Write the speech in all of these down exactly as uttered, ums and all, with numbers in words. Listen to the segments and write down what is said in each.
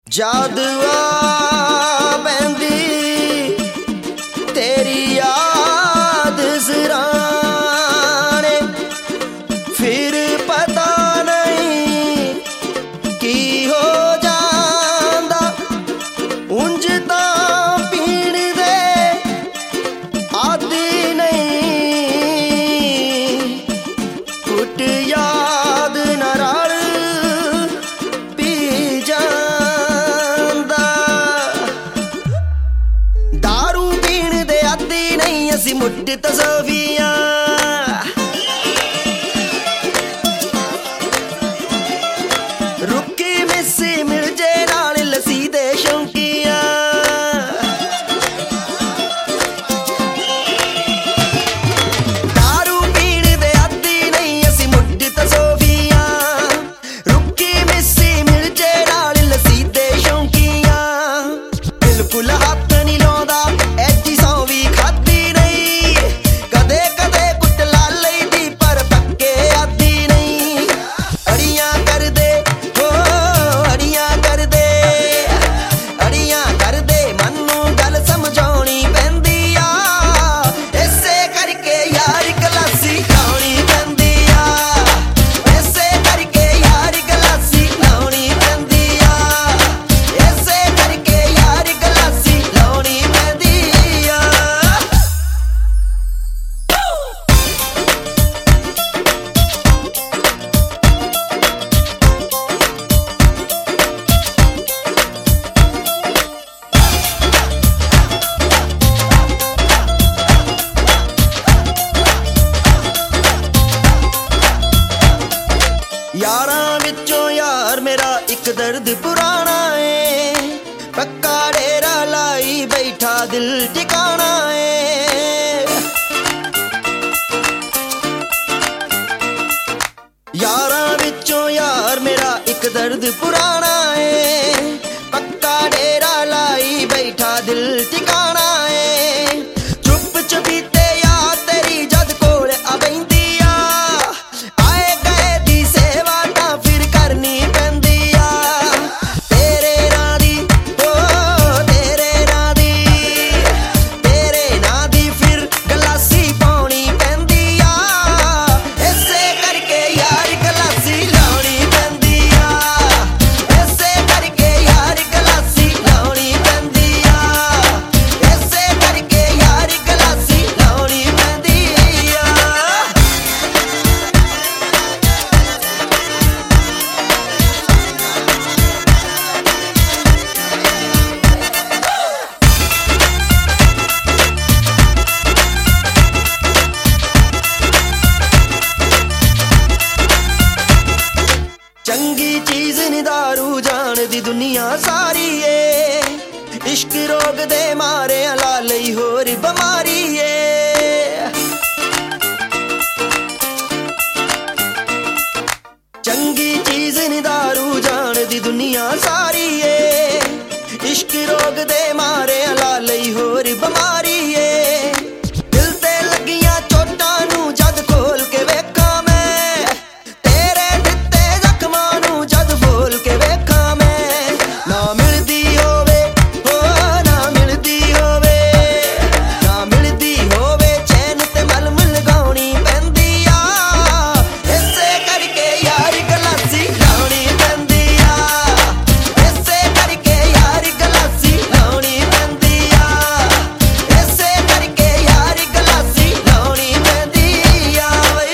याद आ बैंदी तेरी याद सराने, फिर पता नहीं की हो जांदा। उंज तां पीण दे आदी नहीं, कुट याद ना रल पी जांदा। दारू पीण दे आदी नहीं असी मुट्ठ तसवीयां, रुकी मिस्सी मिल जे नाल लसी दे शौकियां। दारू पीण दे आदी नहीं असी मुट्ठ तसवीयां, रुकी मिस्सी मिल जे नाल लसी दे शौकियां। बिल्कुल हथ नहीं लाउंदा ऐजी सौ भी खाधी नहीं, कदे कदे कुट ला लईदी पर पक्के आदी नहीं। अड़ियां कर दे हो अड़ियां कर दे, अड़ियां कर दे मन्नू गल समझाउणी पैंदी आ, इसे करके यार गलासी लाउणी पैंदी आ, इसे करके यार गलासी लाउणी पैंदी आ, इसे करके यार गलासी लाउणी पैंदी आ। यारां विचों यार मेरा एक दर्द पुराना है, पक्का डेरा लाई बैठा दिल ठिकाना है। यारां विचों यार मेरा एक दर्द पुराना है, पक्का डेरा लाई बैठा दिल ठिकाना है। चुप चपीते यार तेरी जद कोल आ बैंदी आ, आए गए दी सेवा तां फिर करनी पैंदी आ। तेरे नां दी ओ तेरे नां दी, तेरे नां दी फिर गलासी पाउणी पैंदी आ, इसे करके यार गलासी लाउणी पैंदी आ, इसे करके यार गलासी लाउणी पैंदी आ, इसे करके यार गलासी लाउणी पैंदी आ। चंगी चीज नी दारू जान दी दुनिया सारी है, इश्क रोग दे मारे ला लई होर बमारी है। चंगी चीज नी दारू जान दी दुनिया सारी है, इश्क रोग दे मारे ला लई होर बमारी है। दिल ते लगियां चोटां नू जद खोल के वेखां मैं, तेरे दित्ते जख्मां नू जद बोल के वेखां मैं। ना मिलदी होवे हो ना मिलदी होवे, ना मिलदी होवे चैन ते मल मल गाउणी पैंदी आ, इसे करके यार गलासी लाउणी पैंदी आ, इसे करके यार गलासी लाउणी पैंदी आ, इसे करके यार गलासी लाउणी पैंदी आ बई।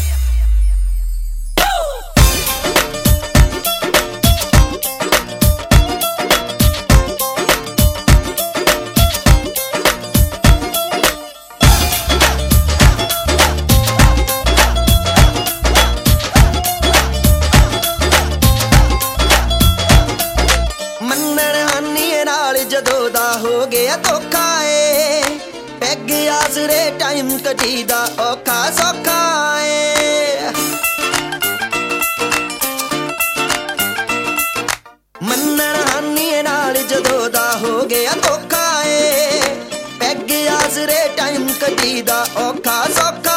ਮੰਨਣ ਹਾਨੀਏ ਨਾਲ ਜਦੋਂ ਦਾ ਹੋ ਗਿਆ ਧੋਖਾ ਏ, ਪੈਗ ਆਸਰੇ ਟਾਈਮ ਕਟੀਦਾ ਔਖਾ ਸੌਖਾ ਏ। ਮੰਨਣ ਹਾਨੀਏ ਨਾਲ ਜਦੋਂ ਦਾ ਹੋ ਗਿਆ ਧੋਖਾ ਏ, ਪੈਗ ਆਸਰੇ ਟਾਈਮ ਕਟੀਦਾ ਔਖਾ ਸੌਖਾ